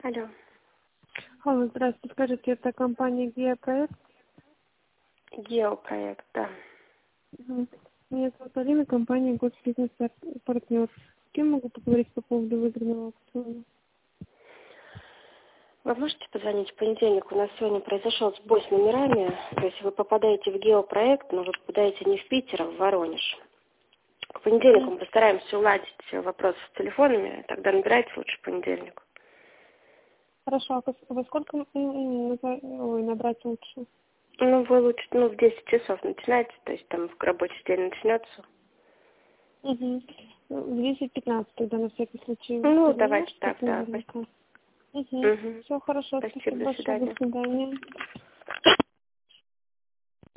Алло. Алло, здравствуйте. Скажите, это компания Геопроект? Геопроект, да. Угу. Меня зовут Алина, компания Госбизнес-партнер. С кем могу поговорить по поводу выигранного аукциона? Вы можете позвонить в понедельник? У нас сегодня произошел сбой с номерами. То есть вы попадаете в геопроект, но вы попадаете не в Питер, а в Воронеж. К понедельнику мы постараемся уладить вопрос с телефонами. Тогда набирайте лучше в понедельник. Хорошо, а во сколько набрать лучше? Ну, вы лучше, в 10 часов начинайте, то есть там рабочий день начнется. Угу. В 10:15 тогда на всякий случай. Ну, давайте так, да. Угу. Угу. Все хорошо, Спасибо, спасибо до большое, до свидания. свидания.